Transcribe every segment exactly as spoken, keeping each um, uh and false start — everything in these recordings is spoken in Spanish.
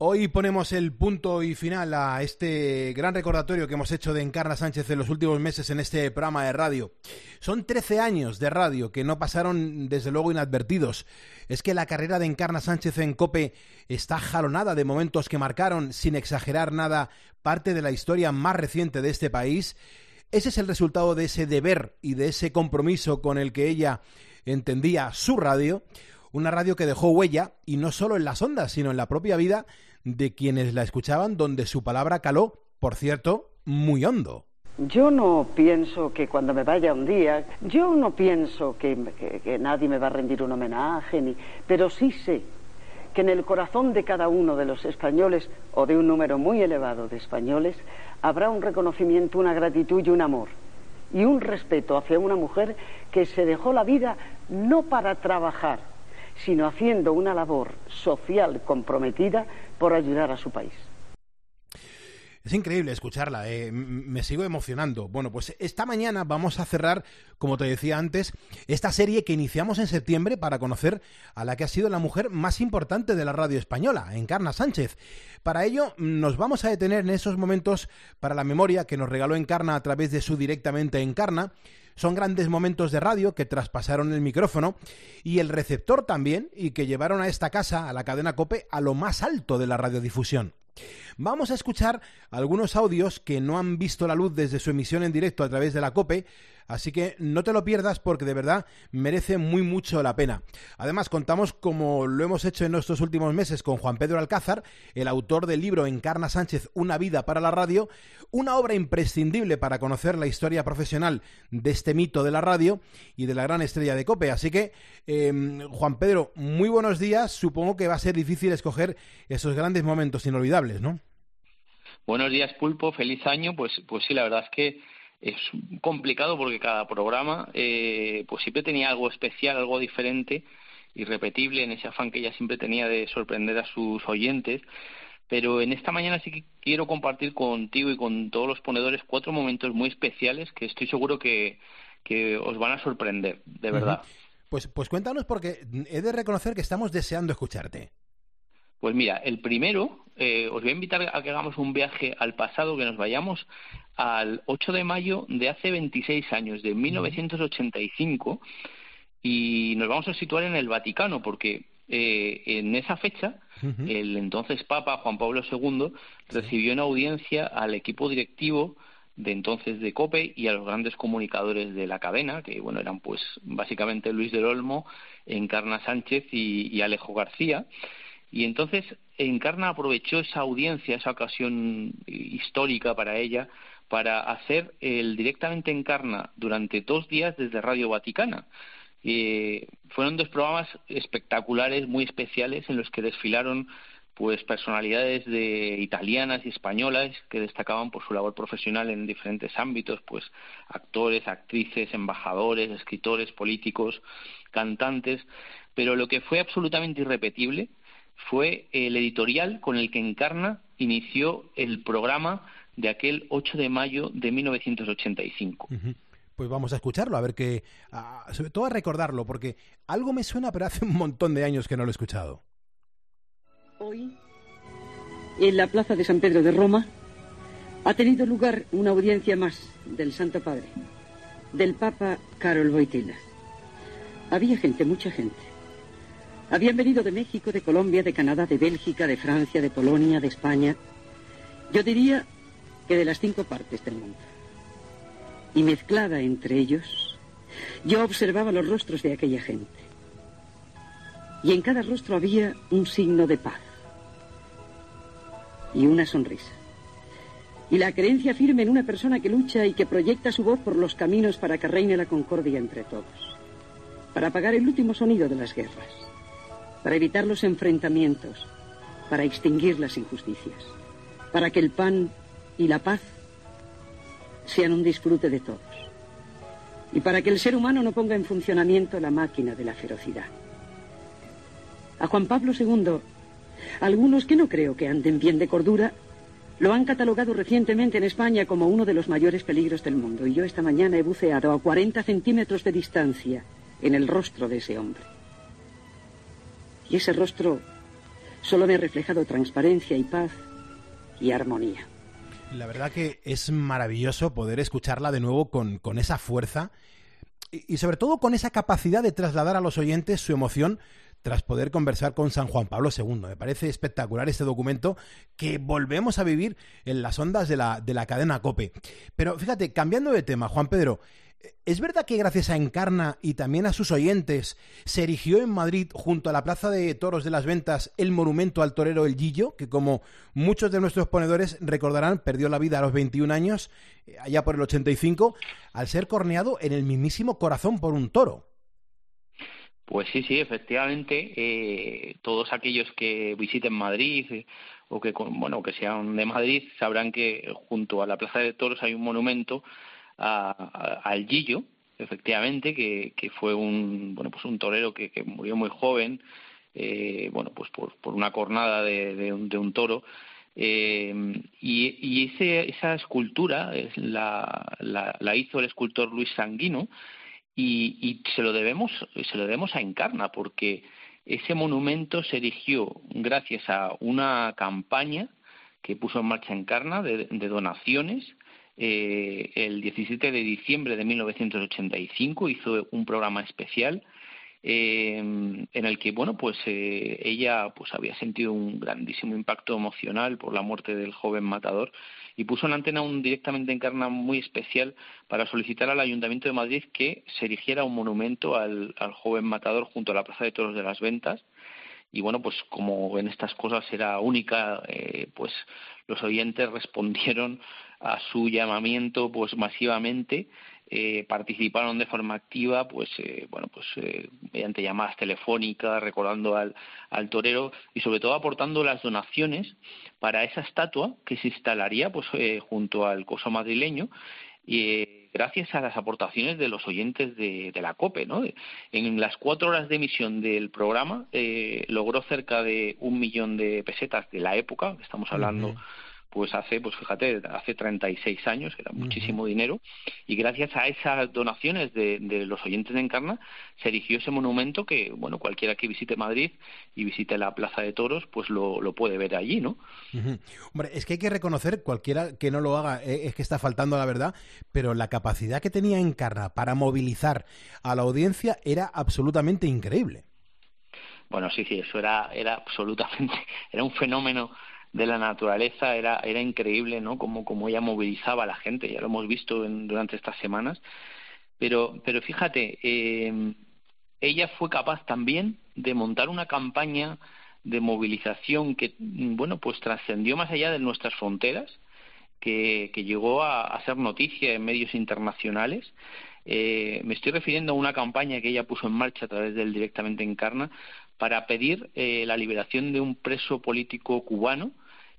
Hoy ponemos el punto y final a este gran recordatorio que hemos hecho de Encarna Sánchez en los últimos meses en este programa de radio. Son trece años de radio que no pasaron desde luego inadvertidos. Es que la carrera de Encarna Sánchez en COPE está jalonada de momentos que marcaron, sin exagerar nada, parte de la historia más reciente de este país. Ese es el resultado de ese deber y de ese compromiso con el que ella entendía su radio. Una radio que dejó huella, y no solo en las ondas, sino en la propia vida de quienes la escuchaban, donde su palabra caló, por cierto, muy hondo. Yo no pienso que cuando me vaya un día, yo no pienso que, que, que nadie me va a rendir un homenaje, ni, pero sí sé que en el corazón de cada uno de los españoles, o de un número muy elevado de españoles, habrá un reconocimiento, una gratitud y un amor, y un respeto hacia una mujer que se dejó la vida no para trabajar, sino haciendo una labor social comprometida por ayudar a su país. Es increíble escucharla, eh. me sigo emocionando. Bueno, pues esta mañana vamos a cerrar, como te decía antes, esta serie que iniciamos en septiembre para conocer a la que ha sido la mujer más importante de la radio española, Encarna Sánchez. Para ello nos vamos a detener en esos momentos para la memoria que nos regaló Encarna a través de su Directamente Encarna. Son grandes momentos de radio que traspasaron el micrófono y el receptor también, y que llevaron a esta casa, a la cadena COPE, a lo más alto de la radiodifusión. Vamos a escuchar algunos audios que no han visto la luz desde su emisión en directo a través de la COPE, así que no te lo pierdas porque de verdad merece muy mucho la pena. Además, contamos, como lo hemos hecho en estos últimos meses, con Juan Pedro Alcázar, el autor del libro Encarna Sánchez, una vida para la radio, una obra imprescindible para conocer la historia profesional de este mito de la radio y de la gran estrella de COPE. Así que, eh, Juan Pedro, muy buenos días. Supongo que va a ser difícil escoger esos grandes momentos inolvidables, ¿no? Buenos días, Pulpo, feliz año. Pues, pues sí, la verdad es que es complicado porque cada programa eh, pues siempre tenía algo especial, algo diferente, irrepetible, en ese afán que ella siempre tenía de sorprender a sus oyentes. Pero en esta mañana sí que quiero compartir contigo y con todos los ponedores cuatro momentos muy especiales que estoy seguro que, que os van a sorprender, de verdad. Uh-huh. Pues, pues cuéntanos, porque he de reconocer que estamos deseando escucharte. Pues mira, el primero, eh, os voy a invitar a que hagamos un viaje al pasado, que nos vayamos al ocho de mayo de hace veintiséis años, de mil novecientos ochenta y cinco, y nos vamos a situar en el Vaticano, porque eh, en esa fecha uh-huh. el entonces Papa Juan Pablo segundo recibió en audiencia al equipo directivo de entonces de COPE y a los grandes comunicadores de la cadena, que bueno eran pues básicamente Luis del Olmo, Encarna Sánchez y, y Alejo García. Y entonces Encarna aprovechó esa audiencia, esa ocasión histórica para ella, para hacer el Directamente Encarna durante dos días desde Radio Vaticana. Eh, fueron dos programas espectaculares, muy especiales, en los que desfilaron pues personalidades de italianas y españolas que destacaban por su labor profesional en diferentes ámbitos, pues actores, actrices, embajadores, escritores, políticos, cantantes. Pero lo que fue absolutamente irrepetible fue el editorial con el que Encarna inició el programa de aquel ocho de mayo de mil novecientos ochenta y cinco. Uh-huh. Pues vamos a escucharlo, a ver qué, uh, sobre todo a recordarlo, porque algo me suena, pero hace un montón de años que no lo he escuchado. Hoy, en la plaza de San Pedro de Roma, ha tenido lugar una audiencia más del Santo Padre, del Papa Karol Wojtyła. Había gente, mucha gente. Habían venido de México, de Colombia, de Canadá, de Bélgica, de Francia, de Polonia, de España. Yo diría que de las cinco partes del mundo. Y mezclada entre ellos, yo observaba los rostros de aquella gente. Y en cada rostro había un signo de paz. Y una sonrisa. Y la creencia firme en una persona que lucha y que proyecta su voz por los caminos para que reine la concordia entre todos. Para apagar el último sonido de las guerras. Para evitar los enfrentamientos, para extinguir las injusticias, para que el pan y la paz sean un disfrute de todos, y para que el ser humano no ponga en funcionamiento la máquina de la ferocidad. A Juan Pablo segundo, algunos que no creo que anden bien de cordura, lo han catalogado recientemente en España como uno de los mayores peligros del mundo, y yo esta mañana he buceado a cuarenta centímetros de distancia en el rostro de ese hombre. Y ese rostro solo me ha reflejado transparencia y paz y armonía. La verdad que es maravilloso poder escucharla de nuevo con, con esa fuerza y, y sobre todo con esa capacidad de trasladar a los oyentes su emoción tras poder conversar con San Juan Pablo segundo. Me parece espectacular este documento que volvemos a vivir en las ondas de la, de la cadena COPE. Pero fíjate, cambiando de tema, Juan Pedro, ¿es verdad que gracias a Encarna y también a sus oyentes se erigió en Madrid, junto a la Plaza de Toros de las Ventas, el monumento al torero El Gillo, que como muchos de nuestros ponedores recordarán, perdió la vida a los veintiún años, allá por el ochenta y cinco, al ser corneado en el mismísimo corazón por un toro? Pues sí, sí, efectivamente, eh, todos aquellos que visiten Madrid eh, o que bueno que sean de Madrid sabrán que junto a la Plaza de Toros hay un monumento a, a, al Gillo, efectivamente, que, que fue un bueno pues un torero que, que murió muy joven, eh, bueno pues por, por una cornada de, de, un, de un toro. Eh, y y ese, esa escultura es la, la, la hizo el escultor Luis Sanguino. Y, y se lo debemos se lo debemos a Encarna, porque ese monumento se erigió gracias a una campaña que puso en marcha Encarna de, de donaciones. Eh, el diecisiete de diciembre de mil novecientos ochenta y cinco hizo un programa especial eh, en el que bueno pues eh, ella pues había sentido un grandísimo impacto emocional por la muerte del joven matador, y puso en antena un directamente Encarna muy especial para solicitar al Ayuntamiento de Madrid que se erigiera un monumento al, al joven matador junto a la Plaza de Toros de las Ventas. Y bueno, pues como en estas cosas era única, eh, pues los oyentes respondieron a su llamamiento pues masivamente, eh, participaron de forma activa, pues eh, bueno pues eh, mediante llamadas telefónicas, recordando al, al torero y sobre todo aportando las donaciones para esa estatua que se instalaría pues eh, junto al coso madrileño, y eh, gracias a las aportaciones de los oyentes de, de la COPE, ¿no? En las cuatro horas de emisión del programa eh, logró cerca de un millón de pesetas de la época, estamos hablando uh-huh. pues hace, pues fíjate, hace treinta y seis años, era muchísimo uh-huh. dinero, y gracias a esas donaciones de, de los oyentes de Encarna se erigió ese monumento que, bueno, cualquiera que visite Madrid y visite la Plaza de Toros, pues lo, lo puede ver allí, ¿no? Uh-huh. Hombre, es que hay que reconocer, cualquiera que no lo haga, eh, es que está faltando la verdad, pero la capacidad que tenía Encarna para movilizar a la audiencia era absolutamente increíble. Bueno, sí, sí, eso era, era absolutamente, era un fenómeno de la naturaleza, era era increíble, ¿no? Como como ella movilizaba a la gente, ya lo hemos visto en, durante estas semanas, pero pero fíjate, eh, ella fue capaz también de montar una campaña de movilización que bueno pues trascendió más allá de nuestras fronteras, que, que llegó a, a ser noticia en medios internacionales. Eh, me estoy refiriendo a una campaña que ella puso en marcha a través del Directamente Encarna para pedir eh, la liberación de un preso político cubano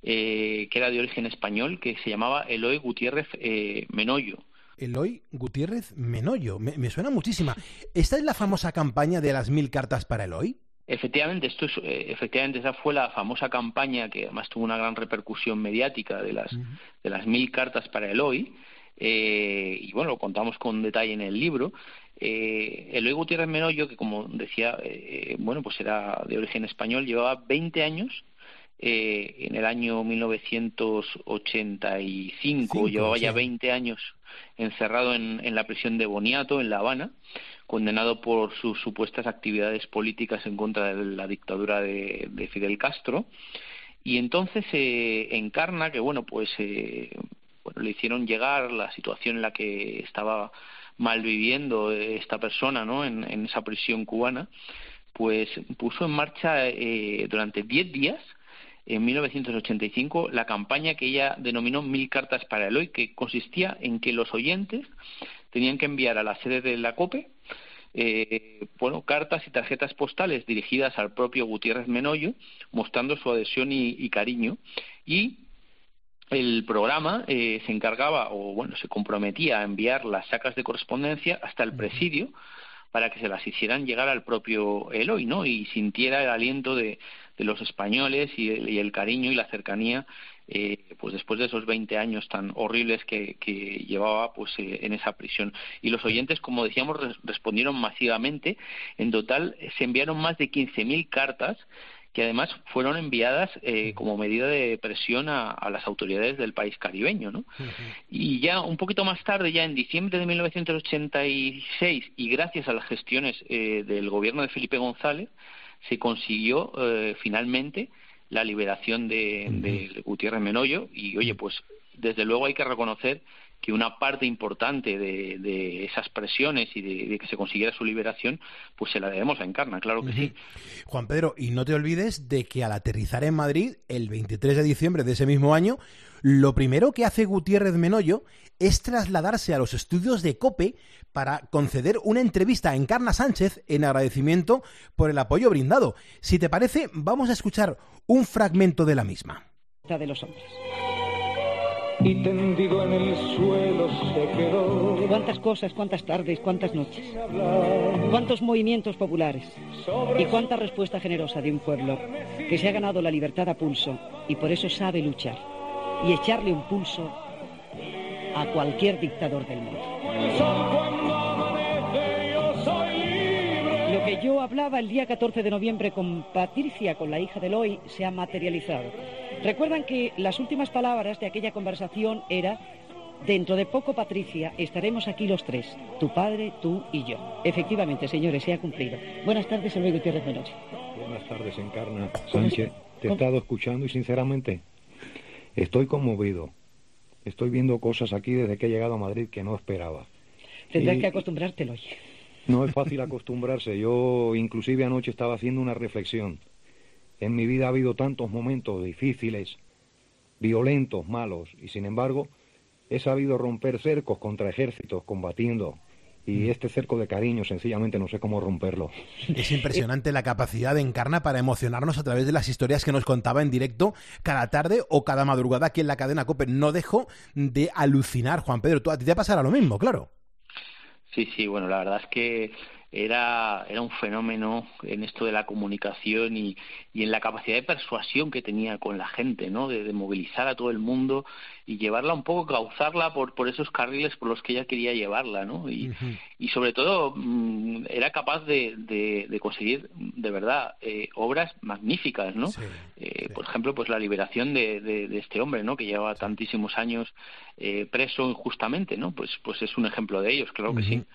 eh, que era de origen español, que se llamaba Eloy Gutiérrez eh, Menoyo. Eloy Gutiérrez Menoyo, me, me suena muchísima. ¿Esta es la famosa campaña de las mil cartas para Eloy? Efectivamente, esto es, eh, efectivamente esa fue la famosa campaña que además tuvo una gran repercusión mediática de las uh-huh. de las mil cartas para Eloy. Eh, y bueno, lo contamos con detalle en el libro. Eh, Eloy Gutiérrez Menoyo, que como decía, eh, bueno, pues era de origen español, llevaba veinte años, eh, en el año mil novecientos ochenta y cinco, Cinco, llevaba sí. ya veinte años encerrado en, en la prisión de Boniato, en La Habana, condenado por sus supuestas actividades políticas en contra de la dictadura de, de Fidel Castro. Y entonces eh, Encarna, que bueno, pues eh, bueno, le hicieron llegar la situación en la que estaba mal viviendo esta persona, ¿no? En, en esa prisión cubana, pues puso en marcha eh, durante diez días, en mil novecientos ochenta y cinco, la campaña que ella denominó Mil cartas para Eloy, que consistía en que los oyentes tenían que enviar a la sede de la COPE eh, bueno, cartas y tarjetas postales dirigidas al propio Gutiérrez Menoyo, mostrando su adhesión y, y cariño, y el programa eh, se encargaba, o bueno, se comprometía a enviar las sacas de correspondencia hasta el presidio para que se las hicieran llegar al propio Eloy, ¿no? Y sintiera el aliento de, de los españoles y el, y el cariño y la cercanía, eh, pues después de esos veinte años tan horribles que, que llevaba pues eh, en esa prisión. Y los oyentes, como decíamos, res, respondieron masivamente. En total se enviaron más de quince mil cartas que además fueron enviadas eh, como medida de presión a, a las autoridades del país caribeño, ¿no? Uh-huh. Y ya un poquito más tarde, ya en diciembre de mil novecientos ochenta y seis, y gracias a las gestiones eh, del gobierno de Felipe González, se consiguió eh, finalmente la liberación de, uh-huh. de Gutiérrez Menollo. Y oye, pues desde luego hay que reconocer que una parte importante de, de esas presiones y de, de que se consiguiera su liberación, pues se la debemos a Encarna, claro que uh-huh. sí. Juan Pedro, y no te olvides de que al aterrizar en Madrid, el veintitrés de diciembre de ese mismo año, lo primero que hace Gutiérrez Menollo es trasladarse a los estudios de COPE para conceder una entrevista a Encarna Sánchez en agradecimiento por el apoyo brindado. Si te parece, vamos a escuchar un fragmento de la misma. De los hombres. Y tendido en el suelo se quedó. Cuántas cosas, cuántas tardes, cuántas noches, cuántos movimientos populares y cuánta respuesta generosa de un pueblo que se ha ganado la libertad a pulso y por eso sabe luchar y echarle un pulso a cualquier dictador del mundo. Lo que yo hablaba el día catorce de noviembre con Patricia, con la hija de Eloy, se ha materializado. Recuerdan que las últimas palabras de aquella conversación era: dentro de poco, Patricia, estaremos aquí los tres, tu padre, tú y yo. Efectivamente, señores, se ha cumplido. Buenas tardes, Eloy Gutiérrez Menollo. Buenas tardes, Encarna Sánchez. Te he estado escuchando y sinceramente estoy conmovido. Estoy viendo cosas aquí desde que he llegado a Madrid que no esperaba. Tendrás y... que acostumbrarte, Eloy. No es fácil acostumbrarse. Yo inclusive anoche estaba haciendo una reflexión. En mi vida ha habido tantos momentos difíciles, violentos, malos, y sin embargo he sabido romper cercos contra ejércitos combatiendo, y este cerco de cariño sencillamente no sé cómo romperlo. Es impresionante la capacidad de Encarna para emocionarnos a través de las historias que nos contaba en directo cada tarde o cada madrugada aquí en la cadena COPE. No dejo de alucinar, Juan Pedro. ¿Tú, a ti te pasará lo mismo, claro? Sí, sí, bueno, la verdad es que era era un fenómeno en esto de la comunicación y, y en la capacidad de persuasión que tenía con la gente, ¿no? De, de movilizar a todo el mundo y llevarla un poco, cauzarla por por esos carriles por los que ella quería llevarla, ¿no? Y, uh-huh. y sobre todo mmm, era capaz de, de, de conseguir de verdad eh, obras magníficas, ¿no? Sí, eh, sí. Por ejemplo, pues la liberación de, de, de este hombre, ¿no? Que llevaba sí. tantísimos años eh, preso injustamente, ¿no? Pues pues es un ejemplo de ellos, claro uh-huh. que sí.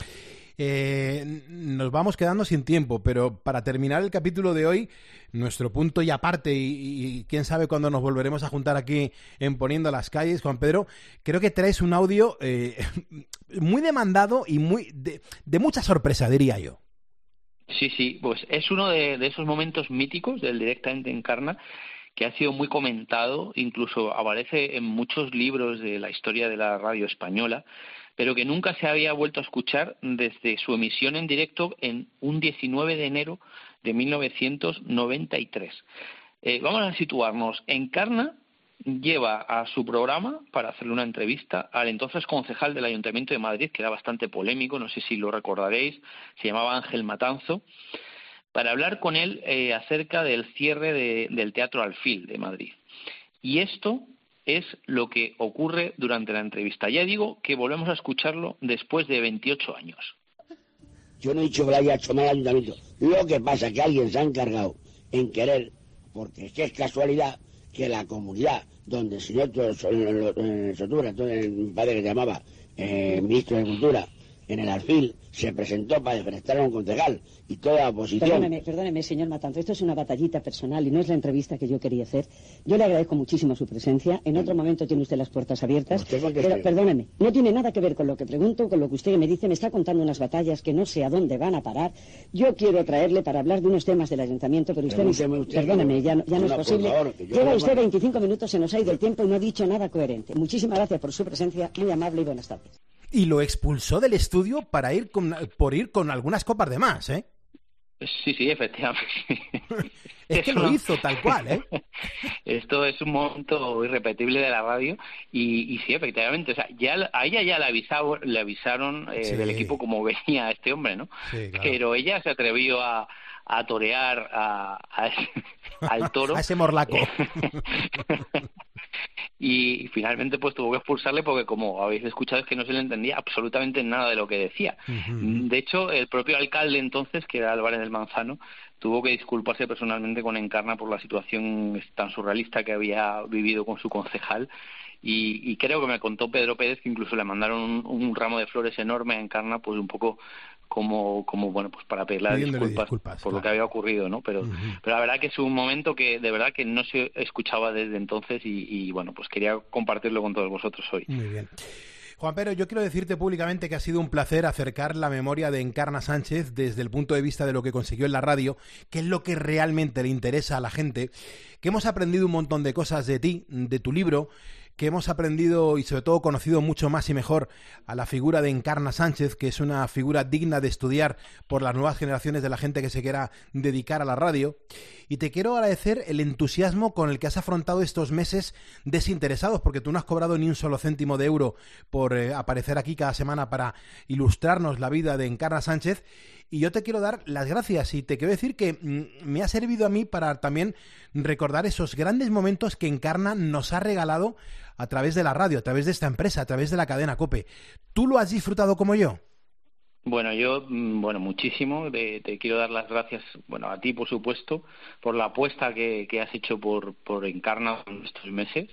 Eh, nos vamos quedando sin tiempo, pero para terminar el capítulo de hoy, nuestro punto y aparte, y, y quién sabe cuándo nos volveremos a juntar aquí en Poniendo las Calles, Juan Pedro, creo que traes un audio eh, muy demandado y muy de, de mucha sorpresa, diría yo. Sí, sí, pues es uno de, de esos momentos míticos del Directamente Encarna que ha sido muy comentado, incluso aparece en muchos libros de la historia de la radio española, pero que nunca se había vuelto a escuchar desde su emisión en directo en un diecinueve de enero de mil novecientos noventa y tres. Eh, vamos a situarnos. Encarna lleva a su programa para hacerle una entrevista al entonces concejal del Ayuntamiento de Madrid, que era bastante polémico, no sé si lo recordaréis, se llamaba Ángel Matanzo, para hablar con él eh, acerca del cierre de, del Teatro Alfil de Madrid. Y esto es lo que ocurre durante la entrevista. Ya digo que volvemos a escucharlo después de veintiocho años. Yo no he dicho que lo haya hecho mal el ayuntamiento. Lo que pasa es que alguien se ha encargado en querer, porque es que es casualidad que la comunidad donde el señor Sotura, mi padre que se llamaba eh, ministro de Cultura, en el Alfil, se presentó para defenestrar a un concejal y toda la oposición... Perdóneme, perdóneme, señor Matanzo, esto es una batallita personal y no es la entrevista que yo quería hacer. Yo le agradezco muchísimo su presencia. En otro momento tiene usted las puertas abiertas. Pero, perdóneme, no tiene nada que ver con lo que pregunto, con lo que usted me dice. Me está contando unas batallas que no sé a dónde van a parar. Yo quiero traerle para hablar de unos temas del ayuntamiento, pero usted... usted perdóneme, ya no, ya no es posible. Favor, Lleva usted veinticinco minutos, se nos ha ido el tiempo y no ha dicho nada coherente. Muchísimas gracias por su presencia, muy amable y buenas tardes. Y lo expulsó del estudio para ir con, por ir con algunas copas de más, ¿eh? Sí, sí, efectivamente. Es que lo hizo tal cual, ¿eh? Esto es un momento irrepetible de la radio y, y sí, efectivamente, o sea, ya a ella ya le avisaron, le avisaron eh, sí. del equipo cómo venía este hombre, ¿no? Sí, claro. Pero ella se atrevió a, a torear a, a ese, al toro. A ese morlaco. y, y finalmente pues tuvo que expulsarle porque, como habéis escuchado, es que no se le entendía absolutamente nada de lo que decía. Uh-huh. De hecho, el propio alcalde entonces, que era Álvarez del Manzano, tuvo que disculparse personalmente con Encarna por la situación tan surrealista que había vivido con su concejal. Y, y creo que me contó Pedro Pérez que incluso le mandaron un, un ramo de flores enorme a Encarna, pues un poco como, como bueno, pues para pedirle disculpas, disculpas por claro. lo que había ocurrido, ¿no? Pero, uh-huh. pero la verdad que es un momento que de verdad que no se escuchaba desde entonces y, y bueno, pues quería compartirlo con todos vosotros hoy. Muy bien. Juan Pedro, yo quiero decirte públicamente que ha sido un placer acercar la memoria de Encarna Sánchez desde el punto de vista de lo que consiguió en la radio, que es lo que realmente le interesa a la gente, que hemos aprendido un montón de cosas de ti, de tu libro, que hemos aprendido y sobre todo conocido mucho más y mejor a la figura de Encarna Sánchez, que es una figura digna de estudiar por las nuevas generaciones de la gente que se quiera dedicar a la radio. Y te quiero agradecer el entusiasmo con el que has afrontado estos meses desinteresados, porque tú no has cobrado ni un solo céntimo de euro por eh, aparecer aquí cada semana para ilustrarnos la vida de Encarna Sánchez. Y yo te quiero dar las gracias y te quiero decir que mm, me ha servido a mí para también recordar esos grandes momentos que Encarna nos ha regalado a través de la radio, a través de esta empresa, a través de la cadena COPE. ¿Tú lo has disfrutado como yo? Bueno, yo, bueno, muchísimo. Te, te quiero dar las gracias, bueno, a ti, por supuesto, por la apuesta que, que has hecho por, por Encarna en estos meses.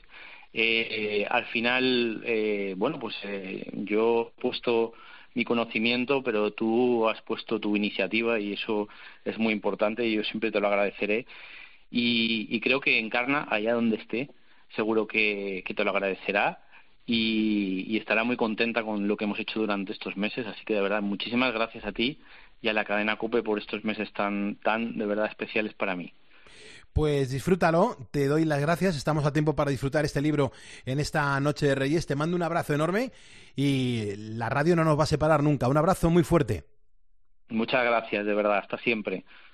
Eh, al final, eh, bueno, pues eh, yo he puesto mi conocimiento, pero tú has puesto tu iniciativa y eso es muy importante y yo siempre te lo agradeceré. Y, y creo que Encarna, allá donde esté, seguro que, que te lo agradecerá y, y estará muy contenta con lo que hemos hecho durante estos meses. Así que de verdad, muchísimas gracias a ti y a la cadena COPE por estos meses tan, tan de verdad especiales para mí. Pues disfrútalo, te doy las gracias, estamos a tiempo para disfrutar este libro en esta Noche de Reyes. Te mando un abrazo enorme y la radio no nos va a separar nunca. Un abrazo muy fuerte. Muchas gracias, de verdad, hasta siempre.